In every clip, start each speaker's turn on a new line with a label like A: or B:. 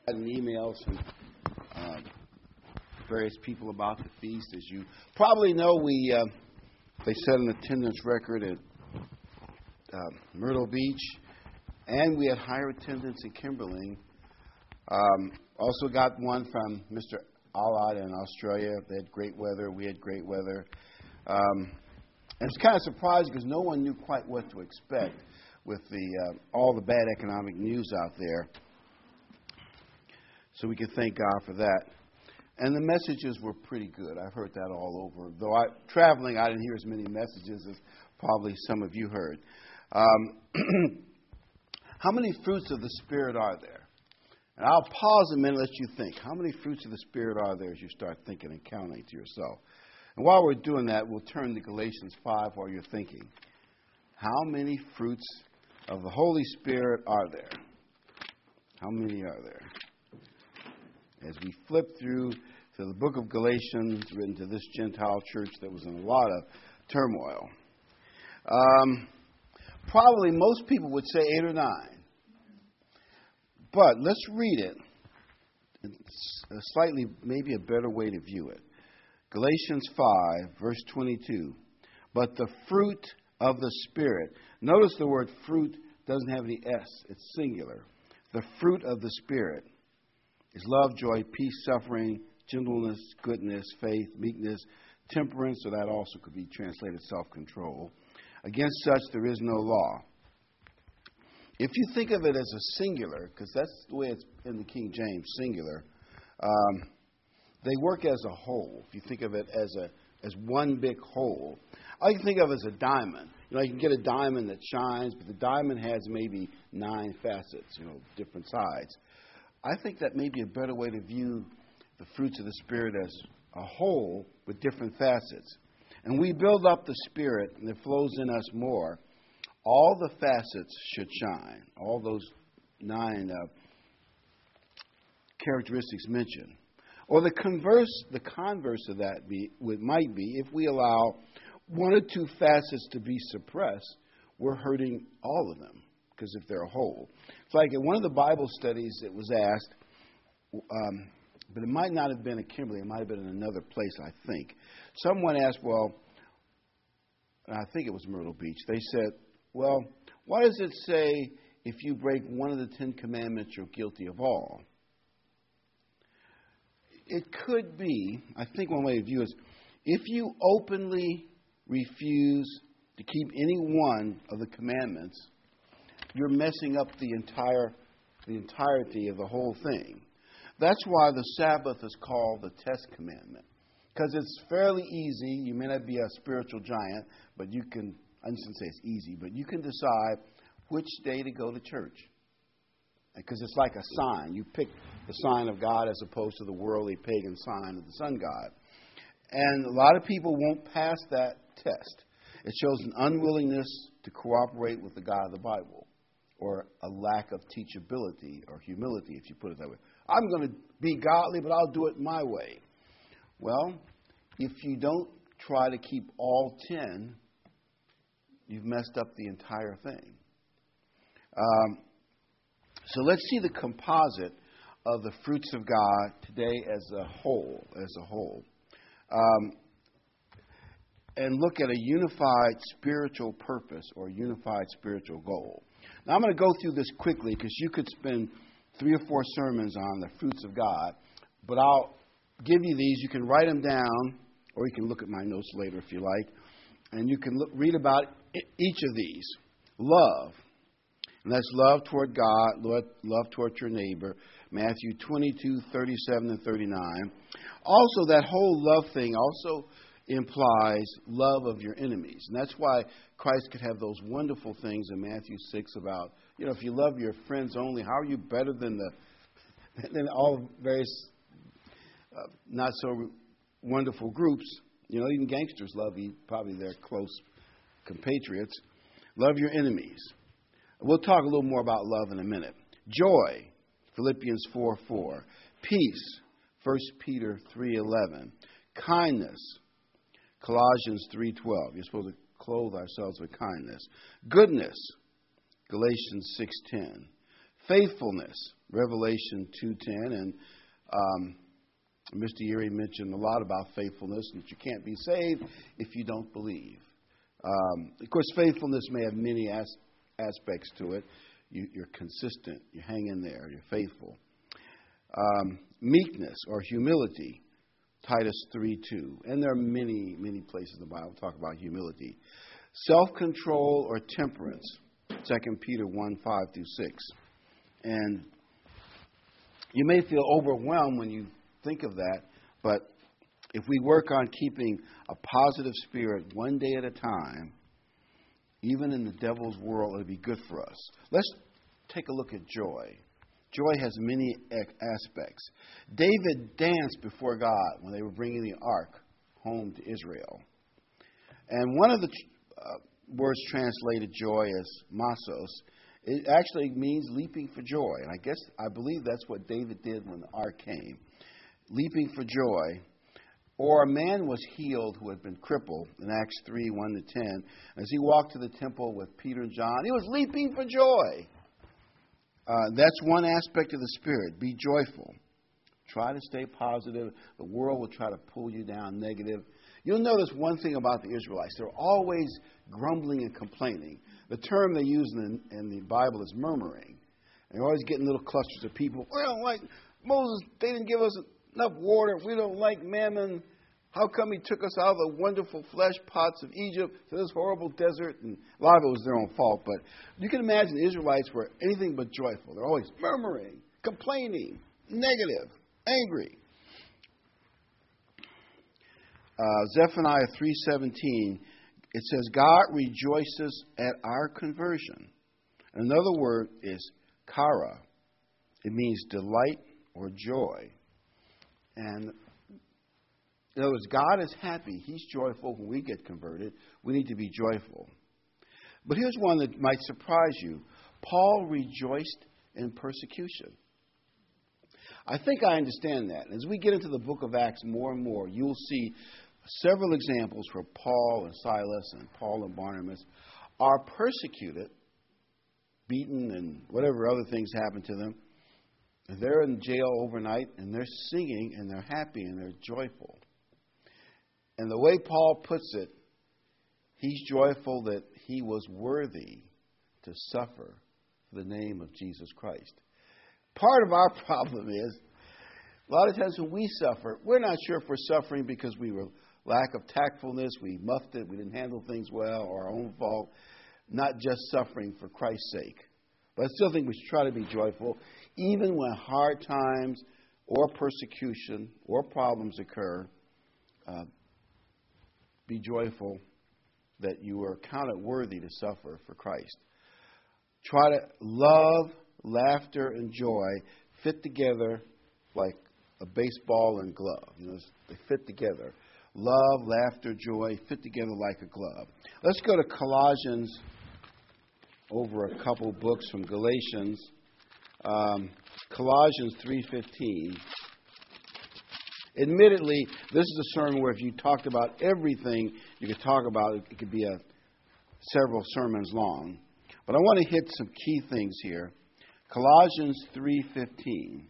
A: An emails from various people about the feast. As you probably know, they set an attendance record at Myrtle Beach, and we had higher attendance in Kimberling. Also got one from Mr. Alad in Australia. They had great weather. We had great weather. And it's kind of surprising because no one knew quite what to expect with all the bad economic news out there. So we can thank God for that. And the messages were pretty good. I've heard that all over. Though traveling, I didn't hear as many messages as probably some of you heard. How many fruits of the Spirit are there? And I'll pause a minute and let you think. How many fruits of the Spirit are there as you start thinking and counting to yourself? And while we're doing that, we'll turn to Galatians 5 while you're thinking. How many fruits of the Holy Spirit are there? How many are there? As we flip through to the book of Galatians, written to this Gentile church that was in a lot of turmoil. Probably most people would say 8 or 9. But let's read it. It's slightly, maybe a better way to view it. Galatians 5, verse 22. But the fruit of the Spirit. Notice the word fruit doesn't have any S. It's singular. The fruit of the Spirit is love, joy, peace, suffering, gentleness, goodness, faith, meekness, temperance, or that also could be translated self-control. Against such there is no law. If you think of it as a singular, because that's the way it's in the King James, singular, they work as a whole. If you think of it as one big whole, I can think of it as a diamond. You know, you can get a diamond that shines, but the diamond has maybe 9 facets, different sides. I think that may be a better way to view the fruits of the Spirit as a whole with different facets. And we build up the Spirit, and it flows in us more. All the facets should shine. All those 9 characteristics mentioned. Or the converse of that might be if we allow 1 or 2 facets to be suppressed, we're hurting all of them. Because if they're a whole. It's like in one of the Bible studies it was asked, but it might not have been at Kimberly, it might have been in another place, I think. Someone asked, I think it was Myrtle Beach, they said, why does it say if you break one of the 10 commandments you're guilty of all? It could be, I think one way to view it is, if you openly refuse to keep any one of the commandments, you're messing up the entirety of the whole thing. That's why the Sabbath is called the test commandment. Because it's fairly easy. You may not be a spiritual giant, but you can, I shouldn't say it's easy, but you can decide which day to go to church. Because it's like a sign. You pick the sign of God as opposed to the worldly pagan sign of the sun god. And a lot of people won't pass that test. It shows an unwillingness to cooperate with the God of the Bible. Or a lack of teachability or humility, if you put it that way. I'm going to be godly, but I'll do it my way. Well, if you don't try to keep all 10, you've messed up the entire thing. So let's see the composite of the fruits of God today as a whole. And look at a unified spiritual purpose or unified spiritual goal. Now, I'm going to go through this quickly because you could spend 3 or 4 sermons on the fruits of God. But I'll give you these. You can write them down, or you can look at my notes later if you like. And you can read about each of these. Love. And that's love toward God, love toward your neighbor. Matthew 22, 37 and 39. Also, that whole love thing also implies love of your enemies. And that's why Christ could have those wonderful things in Matthew 6 about, if you love your friends only, how are you better than all various not so wonderful groups? Even gangsters love probably their close compatriots. Love your enemies. We'll talk a little more about love in a minute. Joy, Philippians 4:4. Peace, 1 Peter 3:11. Kindness, Colossians 3:12. You're supposed to clothe ourselves with kindness. Goodness, Galatians 6:10. Faithfulness, Revelation 2:10, and Mr. Erie mentioned a lot about faithfulness, and that you can't be saved if you don't believe. Of course, faithfulness may have many aspects to it. You're consistent. You hang in there. You're faithful. Meekness or humility, Titus 3:2. And there are many, many places in the Bible talk about humility. Self-control or temperance, 2 Peter 1:5-6. And you may feel overwhelmed when you think of that, but if we work on keeping a positive spirit one day at a time, even in the devil's world, it'll be good for us. Let's take a look at joy. Joy has many aspects. David danced before God when they were bringing the ark home to Israel. And one of the words translated joy as masos, it actually means leaping for joy. And I believe that's what David did when the ark came. Leaping for joy. Or a man was healed who had been crippled in Acts 3:1-10. As he walked to the temple with Peter and John, he was leaping for joy. That's one aspect of the Spirit. Be joyful. Try to stay positive. The world will try to pull you down negative. You'll notice one thing about the Israelites. They're always grumbling and complaining. The term they use in the Bible is murmuring. And they're always getting little clusters of people. We don't like Moses. They didn't give us enough water. We don't like mammon. How come he took us out of the wonderful flesh pots of Egypt to this horrible desert? And a lot of it was their own fault. But you can imagine the Israelites were anything but joyful. They're always murmuring, complaining, negative, angry. Zephaniah 3:17, it says, God rejoices at our conversion. Another word is kara. It means delight or joy. And in other words, God is happy. He's joyful when we get converted. We need to be joyful. But here's one that might surprise you. Paul rejoiced in persecution. I think I understand that. As we get into the book of Acts more and more, you'll see several examples where Paul and Silas and Paul and Barnabas are persecuted, beaten, and whatever other things happen to them. They're in jail overnight, and they're singing, and they're happy, and they're joyful. And the way Paul puts it, he's joyful that he was worthy to suffer for the name of Jesus Christ. Part of our problem is, a lot of times when we suffer, we're not sure if we're suffering because we were lack of tactfulness, we muffed it, we didn't handle things well, or our own fault, not just suffering for Christ's sake. But I still think we should try to be joyful, even when hard times or persecution or problems occur. Be joyful that you are counted worthy to suffer for Christ. Try to love, laughter, and joy fit together like a baseball and glove. They fit together. Love, laughter, joy fit together like a glove. Let's go to Colossians, over a couple books from Galatians. Colossians 3:15. Admittedly, this is a sermon where if you talked about everything you could talk about, it could be several sermons long. But I want to hit some key things here. Colossians 3:15.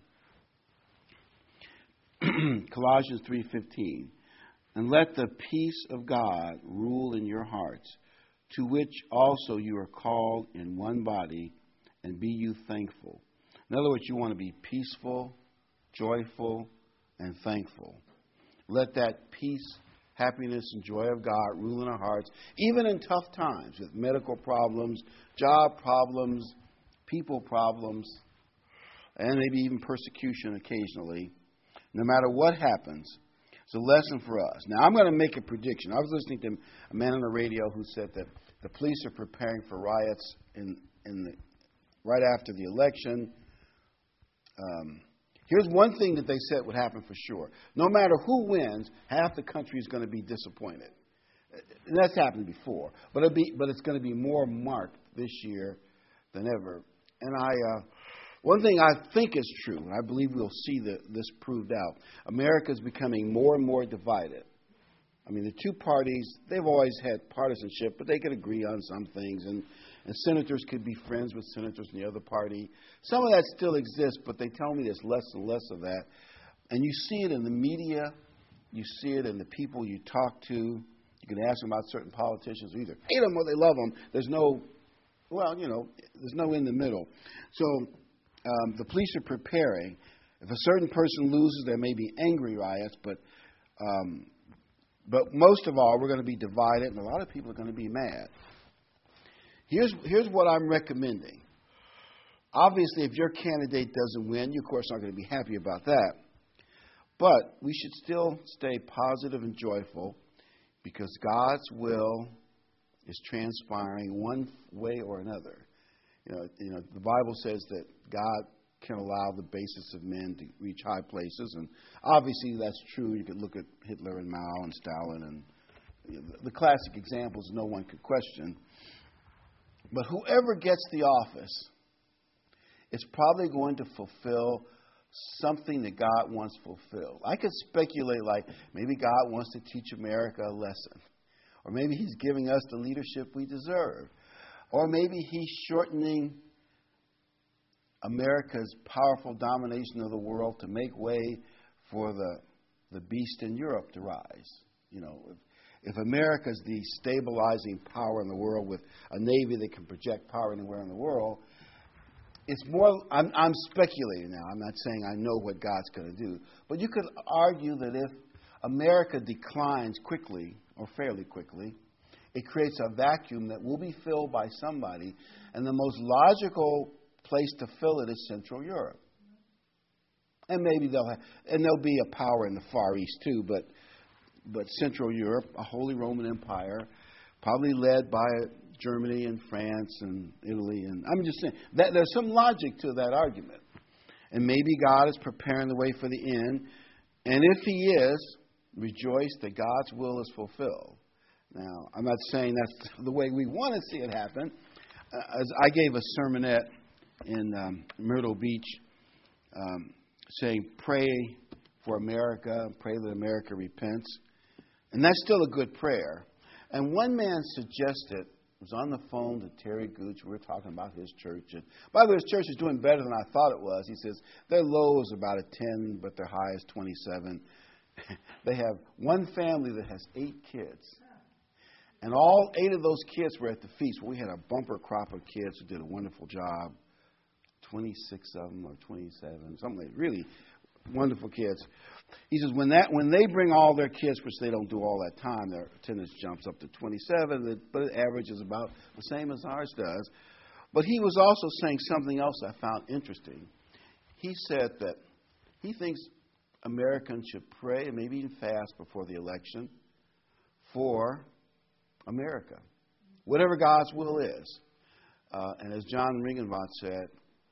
A: Colossians 3:15. And let the peace of God rule in your hearts, to which also you are called in one body, and be you thankful. In other words, you want to be peaceful, joyful, and thankful. Let that peace, happiness, and joy of God rule in our hearts, even in tough times with medical problems, job problems, people problems, and maybe even persecution occasionally. No matter what happens, it's a lesson for us. Now, I'm going to make a prediction. I was listening to a man on the radio who said that the police are preparing for riots right after the election. Here's one thing that they said would happen for sure. No matter who wins, half the country is going to be disappointed. And that's happened before. But it's going to be more marked this year than ever. And one thing I think is true, and I believe we'll see this proved out, America is becoming more and more divided. I mean, the two parties, they've always had partisanship, but they could agree on some things. And And senators could be friends with senators in the other party. Some of that still exists, but they tell me there's less and less of that. And you see it in the media. You see it in the people you talk to. You can ask them about certain politicians who either hate them or they love them. There's no, there's no in the middle. So the police are preparing. If a certain person loses, there may be angry riots, but most of all, we're going to be divided, and a lot of people are going to be mad. Here's what I'm recommending. Obviously, if your candidate doesn't win, you, of course, aren't going to be happy about that. But we should still stay positive and joyful because God's will is transpiring one way or another. The Bible says that God can allow the basis of men to reach high places, and obviously that's true. You could look at Hitler and Mao and Stalin and the classic examples no one could question. But whoever gets the office is probably going to fulfill something that God wants fulfilled. I could speculate like maybe God wants to teach America a lesson, or maybe He's giving us the leadership we deserve, or maybe He's shortening America's powerful domination of the world to make way for the beast in Europe to rise. If America's the stabilizing power in the world with a navy that can project power anywhere in the world, it's more, I'm speculating now. I'm not saying I know what God's going to do. But you could argue that if America declines quickly or fairly quickly, it creates a vacuum that will be filled by somebody. And the most logical place to fill it is Central Europe. And maybe there'll be a power in the Far East too, but Central Europe, a Holy Roman Empire, probably led by Germany and France and Italy. And I'm just saying that there's some logic to that argument. And maybe God is preparing the way for the end. And if He is, rejoice that God's will is fulfilled. Now, I'm not saying that's the way we want to see it happen. As I gave a sermonette in Myrtle Beach saying, pray for America, pray that America repents. And that's still a good prayer. And one man suggested, was on the phone to Terry Gooch. We were talking about his church. And by the way, his church is doing better than I thought it was. He says their low is about a 10, but their high is 27. They have one family that has 8 kids. And all 8 of those kids were at the feast. We had a bumper crop of kids who did a wonderful job. 26 of them or 27, something like really wonderful kids. He says when they bring all their kids, which they don't do all that time, their attendance jumps up to 27, but it averages about the same as ours does. But he was also saying something else I found interesting. He said that he thinks Americans should pray and maybe even fast before the election for America, whatever God's will is. And as John Ringenbach said,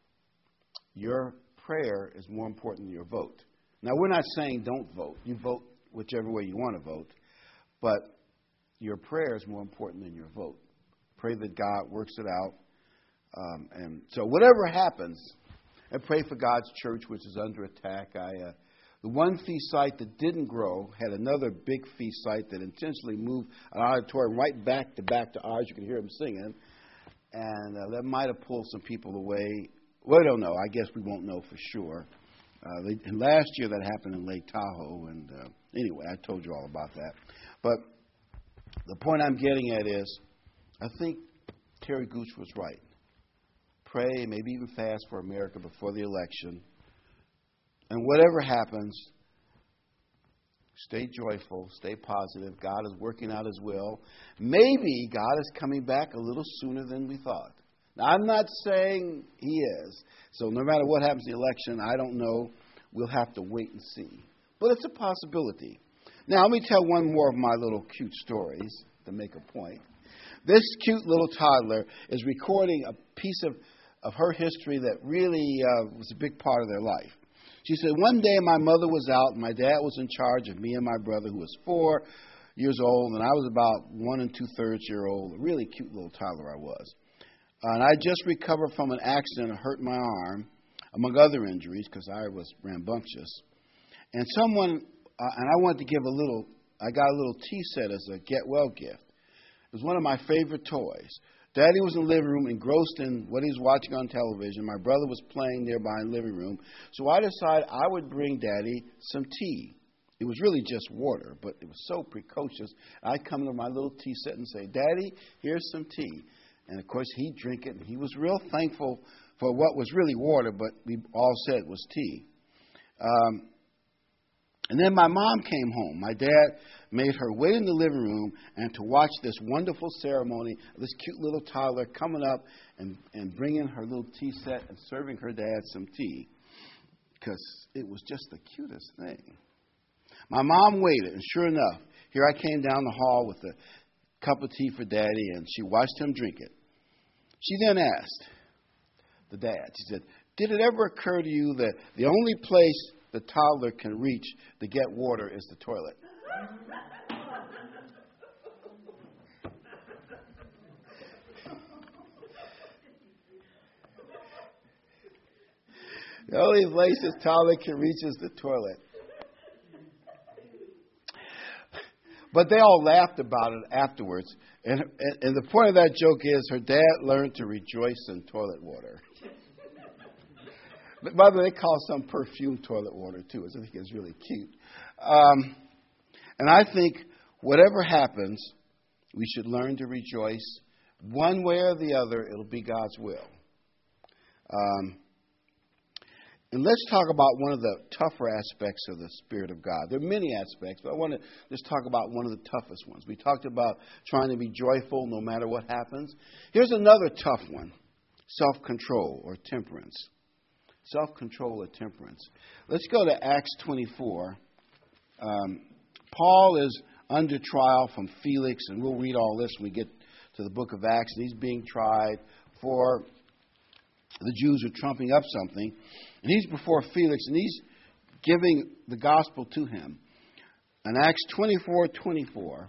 A: your prayer is more important than your vote. Now, we're not saying don't vote. You vote whichever way you want to vote. But your prayer is more important than your vote. Pray that God works it out. And so whatever happens, and pray for God's church, which is under attack. The one feast site that didn't grow had another big feast site that intentionally moved an auditorium right back to ours. You can hear them singing. And that might have pulled some people away. Well, I don't know. I guess we won't know for sure. And last year that happened in Lake Tahoe. And anyway, I told you all about that. But the point I'm getting at is, I think Terry Gooch was right. Pray, maybe even fast for America before the election. And whatever happens, stay joyful, stay positive. God is working out His will. Maybe God is coming back a little sooner than we thought. Now, I'm not saying He is. So no matter what happens in the election, I don't know. We'll have to wait and see. But it's a possibility. Now, let me tell one more of my little cute stories to make a point. This cute little toddler is recording a piece of her history that really was a big part of their life. She said, one day my mother was out and my dad was in charge of me and my brother, who was 4 years old, and I was about 1 2/3 years old. A really cute little toddler I was. And I just recovered from an accident that hurt my arm, among other injuries, because I was rambunctious. And I wanted to give I got a little tea set as a get well gift. It was one of my favorite toys. Daddy was in the living room, engrossed in what he was watching on television. My brother was playing nearby in the living room. So I decided I would bring Daddy some tea. It was really just water, but it was so precocious. I'd come to my little tea set and say, Daddy, here's some tea. And, of course, he'd drink it, and he was real thankful for what was really water, but we all said it was tea. And then my mom came home. My dad made her wait in the living room and to watch this wonderful ceremony, this cute little toddler coming up and bringing her little tea set and serving her dad some tea, because it was just the cutest thing. My mom waited, and sure enough, here I came down the hall with a cup of tea for Daddy, and she watched him drink it. She then asked the dad, she said, did it ever occur to you that the only place the toddler can reach to get water is the toilet? The only place this toddler can reach is the toilet. But they all laughed about it afterwards. And the point of that joke is her dad learned to rejoice in toilet water. But by the way, they call some perfumed toilet water, too, which I think is really cute. And I think whatever happens, we should learn to rejoice. One way or the other, it'll be God's will. And let's talk about one of the tougher aspects of the Spirit of God. There are many aspects, but I want to just talk about one of the toughest ones. We talked about trying to be joyful no matter what happens. Here's another tough one: self-control or temperance. Self-control or temperance. Let's go to Acts 24. Paul is under trial from Felix, and we'll read all this when we get to the book of Acts. And he's being tried for the Jews are trumping up something. And he's before Felix, and he's giving the gospel to him. In Acts 24:24,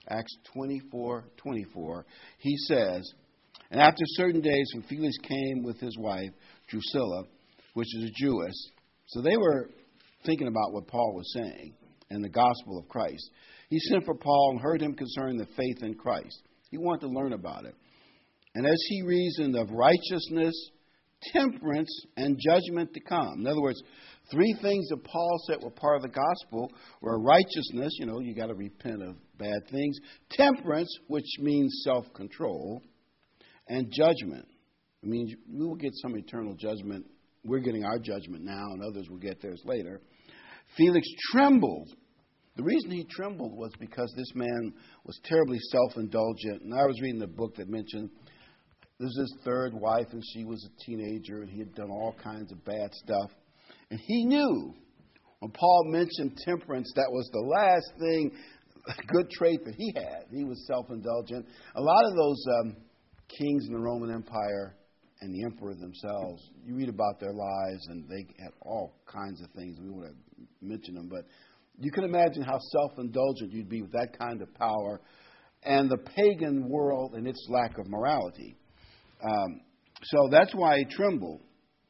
A: he says, and after certain days when Felix came with his wife, Drusilla, which is a Jewess, so they were thinking about what Paul was saying and the gospel of Christ. He sent for Paul and heard him concerning the faith in Christ. He wanted to learn about it. And as he reasoned of righteousness, temperance, and judgment to come. In other words, three things that Paul said were part of the gospel were righteousness, you got to repent of bad things, temperance, which means self-control, and judgment. It means we will get some eternal judgment. We're getting our judgment now, and others will get theirs later. Felix trembled. The reason he trembled was because this man was terribly self-indulgent. And I was reading a book that mentioned this was his third wife, and she was a teenager, and he had done all kinds of bad stuff. And he knew when Paul mentioned temperance, that was the last thing, good trait that he had. He was self-indulgent. A lot of those kings in the Roman Empire and the emperor themselves, you read about their lives, and they had all kinds of things. We want to mention them, but you can imagine how self-indulgent you'd be with that kind of power and the pagan world and its lack of morality. So that's why he trembled.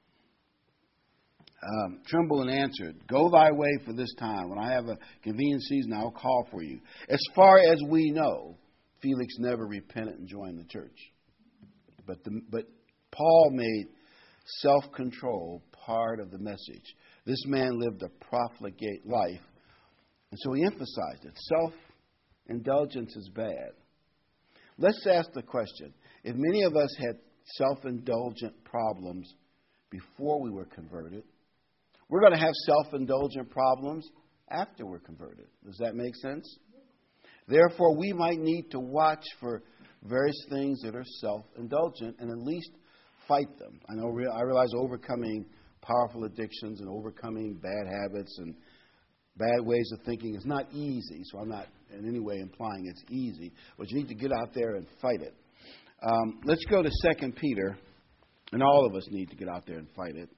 A: Trembled and answered, go thy way for this time. When I have a convenient season, I will call for you. As far as we know, Felix never repented and joined the church. But Paul made self-control part of the message. This man lived a profligate life. And so he emphasized it. Self-indulgence is bad. Let's ask the question. If many of us had self-indulgent problems before we were converted, we're going to have self-indulgent problems after we're converted. Does that make sense? Therefore, we might need to watch for various things that are self-indulgent and at least fight them. I realize overcoming powerful addictions and overcoming bad habits and bad ways of thinking is not easy, so I'm not in any way implying it's easy, but you need to get out there and fight it. Let's go to 2 Peter, and all of us need to get out there and fight it.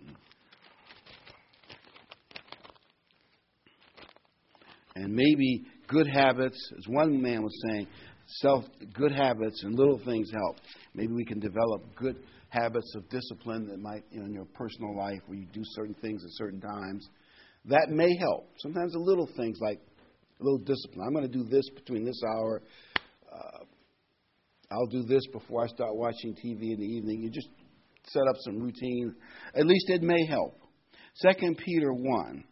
A: And maybe good habits, as one man was saying, good habits and little things help. Maybe we can develop good habits of discipline that might, in your personal life, where you do certain things at certain times. That may help. Sometimes the little things like a little discipline. I'm going to do this between this hour. I'll do this before I start watching TV in the evening. You just set up some routine. At least it may help. 2 Peter 1.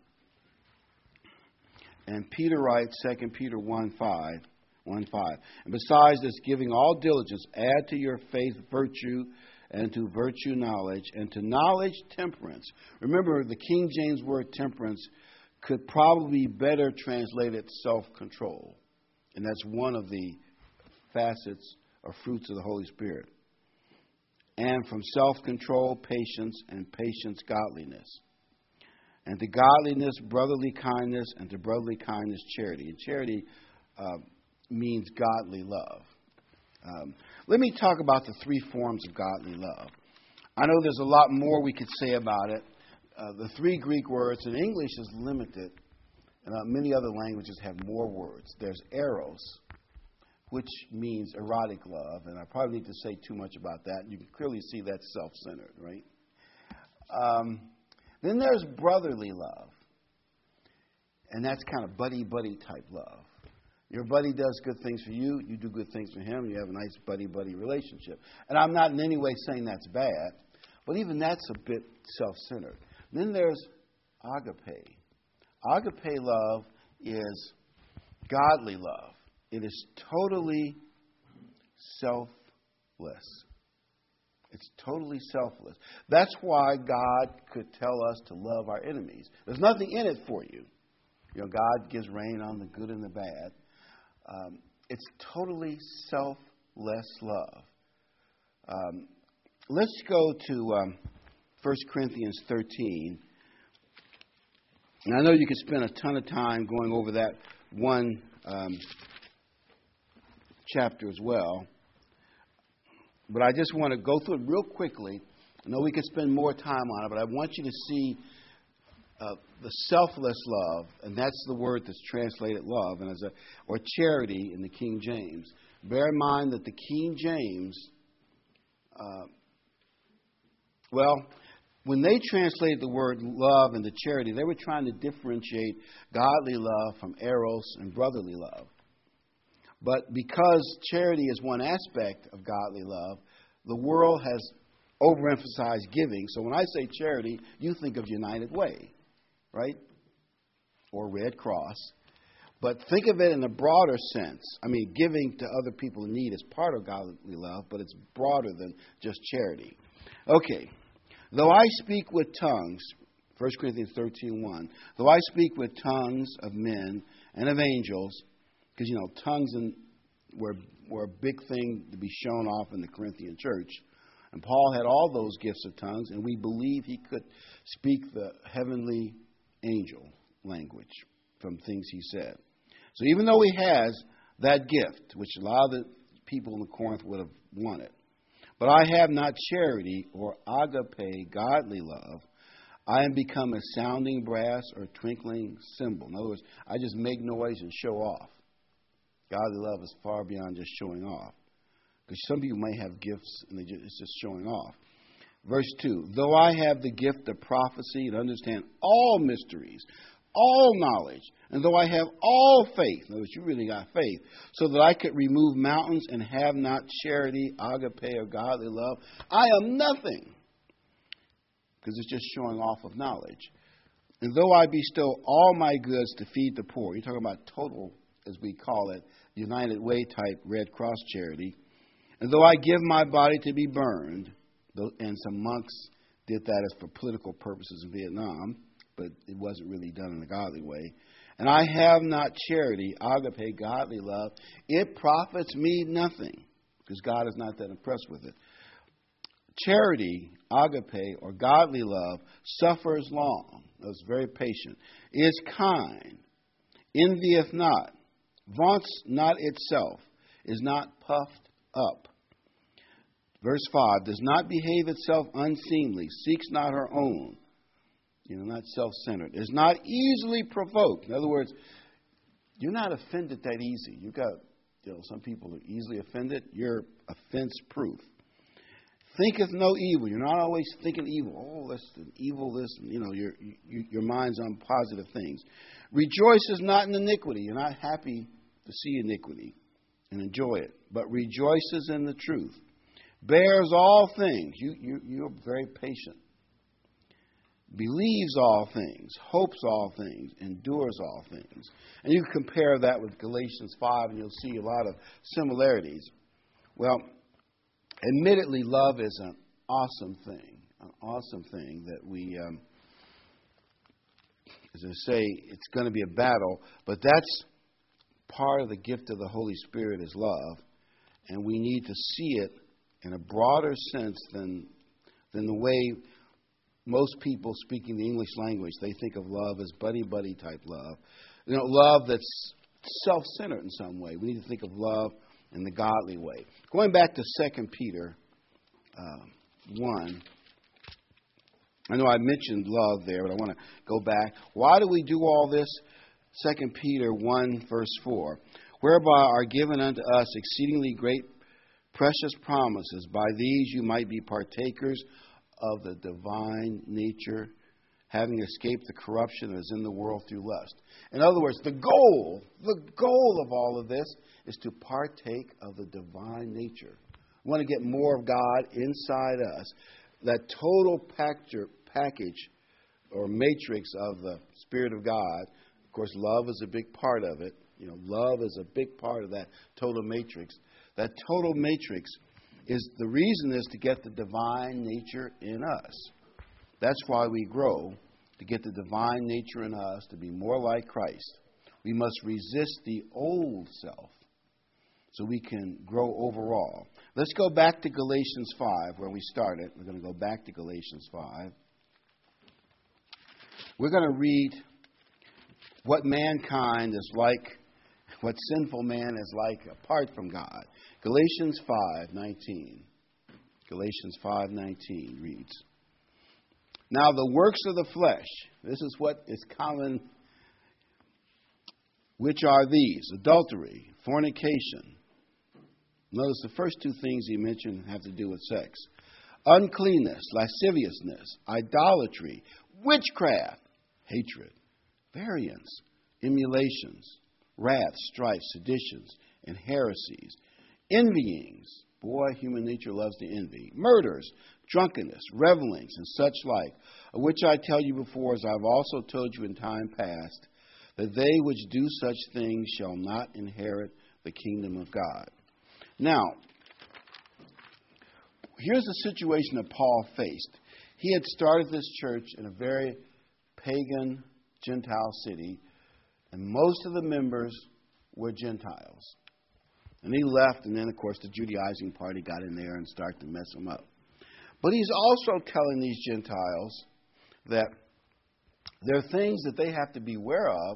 A: And Peter writes, 2 Peter 1:5. And besides this, giving all diligence, add to your faith virtue, and to virtue knowledge, and to knowledge temperance. Remember, the King James word temperance could probably be better translated self-control. And that's one of the facets or fruits of the Holy Spirit. And from self-control, patience, and patience, godliness. And to godliness, brotherly kindness, and to brotherly kindness, charity. And charity means godly love. Let me talk about the three forms of godly love. I know there's a lot more we could say about it. The three Greek words, and English is limited, and many other languages have more words. There's eros, which means erotic love, and I probably need to say too much about that. You can clearly see that's self-centered, right? Then there's brotherly love, and that's kind of buddy-buddy type love. Your buddy does good things for you, you do good things for him, you have a nice buddy-buddy relationship. And I'm not in any way saying that's bad, but even that's a bit self-centered. Then there's agape. Agape love is godly love. It is totally selfless. It's totally selfless. That's why God could tell us to love our enemies. There's nothing in it for you. You know, God gives rain on the good and the bad. It's totally selfless love. Let's go to 1 Corinthians 13. And I know you could spend a ton of time going over that one chapter as well. But I just want to go through it real quickly. I know we could spend more time on it, but I want you to see the selfless love, and that's the word that's translated love, and or charity in the King James. Bear in mind that the King James, when they translated the word love into charity, they were trying to differentiate godly love from eros and brotherly love. But because charity is one aspect of godly love, the world has overemphasized giving. So when I say charity, you think of United Way, right? Or Red Cross. But think of it in a broader sense. I mean, giving to other people in need is part of godly love, but it's broader than just charity. Okay. Though I speak with tongues, 1 Corinthians 13:1, though I speak with tongues of men and of angels, because, you know, tongues were a big thing to be shown off in the Corinthian church. And Paul had all those gifts of tongues, and we believe he could speak the heavenly angel language from things he said. So even though he has that gift, which a lot of the people in Corinth would have wanted, but I have not charity or agape, godly love, I am become a sounding brass or twinkling cymbal. In other words, I just make noise and show off. Godly love is far beyond just showing off. Because some people may have gifts and it's just showing off. Verse 2, though I have the gift of prophecy and understand all mysteries, all knowledge, and though I have all faith, in other words, you really got faith, so that I could remove mountains and have not charity, agape, or godly love, I am nothing. Because it's just showing off of knowledge. And though I bestow all my goods to feed the poor, you're talking about total, as we call it, United Way type Red Cross charity. And though I give my body to be burned, and some monks did that as for political purposes in Vietnam, but it wasn't really done in a godly way. And I have not charity, agape, godly love, it profits me nothing, because God is not that impressed with it. Charity, agape, or godly love suffers long, is very patient, is kind, envieth not, vaunts not itself, is not puffed up. Verse 5, does not behave itself unseemly, seeks not her own, not self-centered, is not easily provoked. In other words, you're not offended that easy. You've got, some people are easily offended. You're offense-proof. Thinketh no evil. You're not always thinking evil. Oh, that's evil, this, your mind's on positive things. Rejoices not in iniquity. You're not happy to see iniquity. and enjoy it, but rejoices in the truth, bears all things. You're very patient. Believes all things, hopes all things, endures all things. And you can compare that with Galatians 5, and you'll see a lot of similarities. Well, admittedly, love is an awesome thing that we, as I say, it's going to be a battle, but that's part of the gift of the Holy Spirit is love, and we need to see it in a broader sense than the way most people speaking the English language, they think of love as buddy-buddy type love. Love that's self-centered in some way. We need to think of love in the godly way. Going back to 2 Peter 1, I know I mentioned love there, but I want to go back. Why do we do all this? 2 Peter 1, verse 4, whereby are given unto us exceedingly great precious promises. By these you might be partakers of the divine nature, having escaped the corruption that is in the world through lust. In other words, the goal of all of this is to partake of the divine nature. We want to get more of God inside us. That total package or matrix of the Spirit of God. Of course, love is a big part of it. Love is a big part of that total matrix. That total matrix is the reason is to get the divine nature in us. That's why we grow, to get the divine nature in us, to be more like Christ. We must resist the old self so we can grow overall. Let's go back to Galatians 5, where we started. We're going to go back to Galatians 5. We're going to read what mankind is like, what sinful man is like apart from God. Galatians 5:19. Galatians 5:19 reads, now the works of the flesh, this is what is common, which are these: adultery, fornication. Notice the first two things he mentioned have to do with sex. Uncleanness, lasciviousness, idolatry, witchcraft, hatred, variance, emulations, wrath, strife, seditions, and heresies, envyings. Boy, human nature loves to envy. Murders, drunkenness, revelings, and such like, of which I tell you before, as I have also told you in time past, that they which do such things shall not inherit the kingdom of God. Now, here's the situation that Paul faced. He had started this church in a very pagan Gentile city, and most of the members were Gentiles. And he left, and then, of course, the Judaizing party got in there and started to mess him up. But he's also telling these Gentiles that there are things that they have to be aware of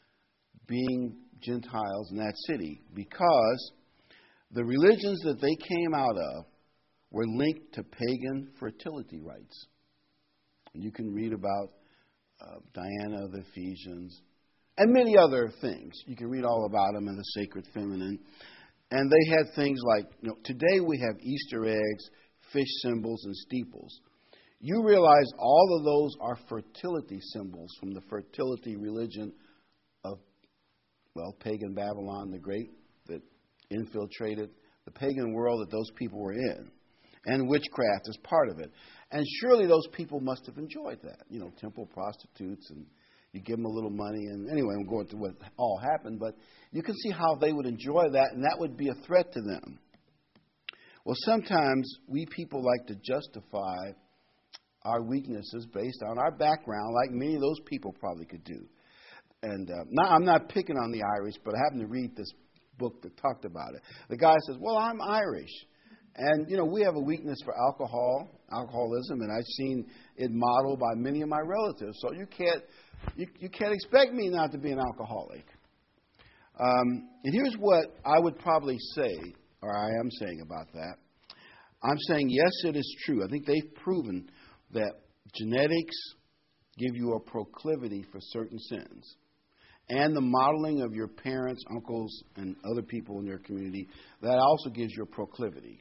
A: being Gentiles in that city, because the religions that they came out of were linked to pagan fertility rites. And you can read about Diana of the Ephesians and many other things. You can read all about them in the Sacred Feminine. And they had things like, today we have Easter eggs, fish symbols, and steeples. You realize all of those are fertility symbols from the fertility religion of, pagan Babylon the Great, that infiltrated the pagan world that those people were in. And witchcraft is part of it. And surely those people must have enjoyed that. Temple prostitutes, and you give them a little money. And anyway, I'm going to what all happened, but you can see how they would enjoy that, and that would be a threat to them. Well, sometimes we people like to justify our weaknesses based on our background, like many of those people probably could do. And now I'm not picking on the Irish, but I happened to read this book that talked about it. The guy says, well, I'm Irish. And, we have a weakness for alcoholism, and I've seen it modeled by many of my relatives. So you can't expect me not to be an alcoholic. And here's what I would probably say, or I am saying about that. I'm saying, yes, it is true. I think they've proven that genetics give you a proclivity for certain sins. And the modeling of your parents, uncles, and other people in their community, that also gives you a proclivity.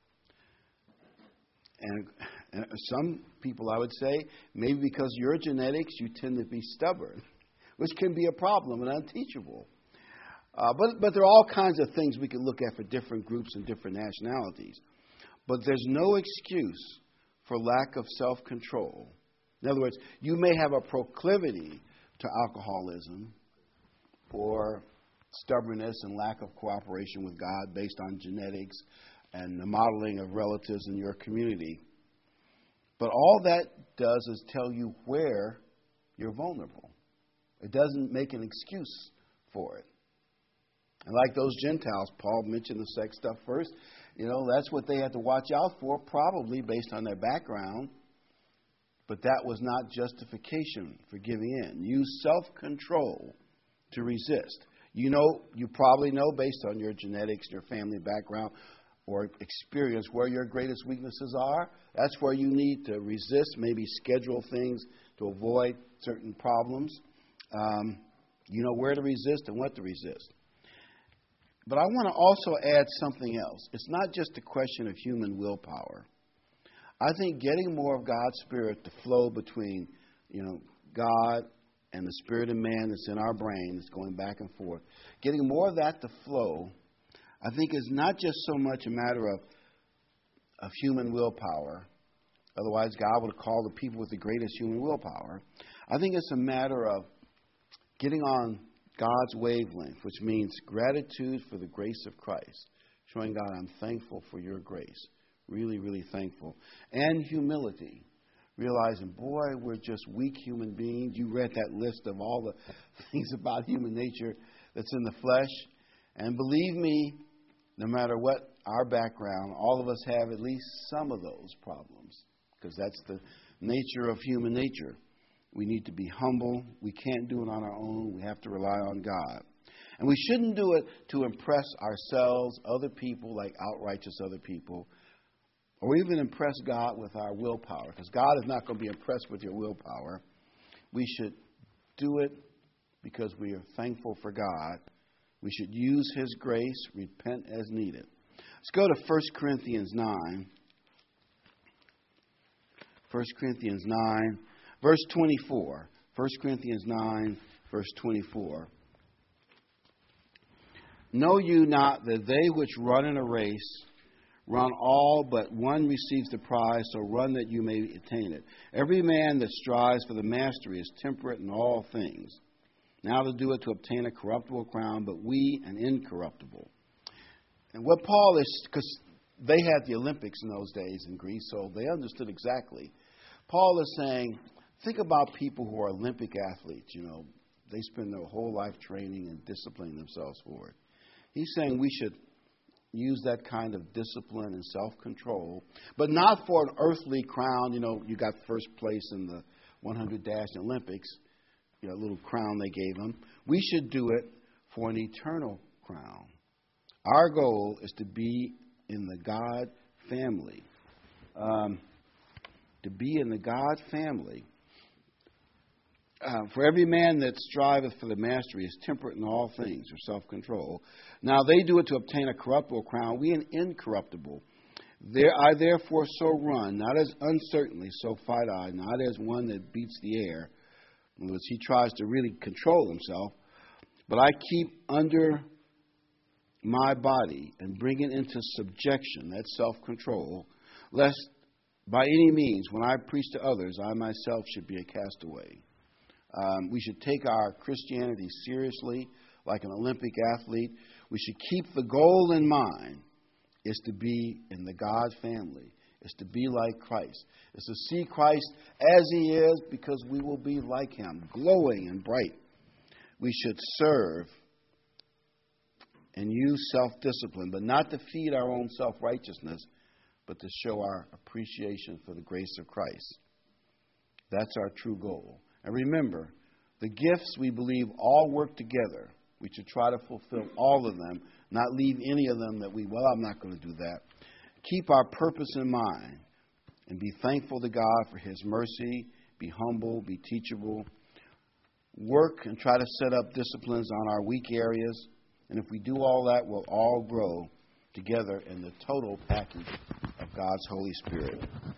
A: And some people, I would say, maybe because of your genetics, you tend to be stubborn, which can be a problem and unteachable. But there are all kinds of things we can look at for different groups and different nationalities. But there's no excuse for lack of self-control. In other words, you may have a proclivity to alcoholism or stubbornness and lack of cooperation with God based on genetics and the modeling of relatives in your community. But all that does is tell you where you're vulnerable. It doesn't make an excuse for it. And like those Gentiles, Paul mentioned the sex stuff first. That's what they had to watch out for, probably based on their background. But that was not justification for giving in. Use self-control to resist. You probably know based on your genetics, your family background, or experience where your greatest weaknesses are. That's where you need to resist, maybe schedule things to avoid certain problems. You know where to resist and what to resist. But I want to also add something else. It's not just a question of human willpower. I think getting more of God's Spirit to flow between, God and the spirit of man that's in our brain that's going back and forth, getting more of that to flow, I think is not just so much a matter of human willpower. Otherwise, God would call the people with the greatest human willpower. I think it's a matter of getting on God's wavelength, which means gratitude for the grace of Christ. Showing God, I'm thankful for your grace. Really, really thankful. And humility. Realizing, boy, we're just weak human beings. You read that list of all the things about human nature that's in the flesh. And believe me, no matter what our background, all of us have at least some of those problems. Because that's the nature of human nature. We need to be humble. We can't do it on our own. We have to rely on God. And we shouldn't do it to impress ourselves, other people, like outrighteous other people, or even impress God with our willpower. Because God is not going to be impressed with your willpower. We should do it because we are thankful for God. We should use His grace, repent as needed. Let's go to 1 Corinthians 9. 1 Corinthians 9. Verse 24, 1 Corinthians 9, verse 24. Know you not that they which run in a race run all, but one receives the prize, so run that you may attain it. Every man that strives for the mastery is temperate in all things. Now to do it to obtain a corruptible crown, but we an incorruptible. And what Paul is, because they had the Olympics in those days in Greece, so they understood exactly. Paul is saying, think about people who are Olympic athletes. They spend their whole life training and disciplining themselves for it. He's saying we should use that kind of discipline and self-control, but not for an earthly crown. You got first place in the 100 dash Olympics, a little crown they gave them. We should do it for an eternal crown. Our goal is to be in the God family. To be in the God family. For every man that striveth for the mastery is temperate in all things, or self-control. Now they do it to obtain a corruptible crown, we an incorruptible. I therefore so run, not as uncertainly, so fight I, not as one that beats the air. In other words, he tries to really control himself. But I keep under my body and bring it into subjection, that's self-control, lest by any means, when I preach to others, I myself should be a castaway. We should take our Christianity seriously, like an Olympic athlete. We should keep the goal in mind, is to be in the God family, is to be like Christ, is to see Christ as He is, because we will be like Him, glowing and bright. We should serve and use self-discipline, but not to feed our own self-righteousness, but to show our appreciation for the grace of Christ. That's our true goal. And remember, the gifts, we believe, all work together. We should try to fulfill all of them, not leave any of them that I'm not going to do that. Keep our purpose in mind and be thankful to God for His mercy. Be humble, be teachable. Work and try to set up disciplines on our weak areas. And if we do all that, we'll all grow together in the total package of God's Holy Spirit.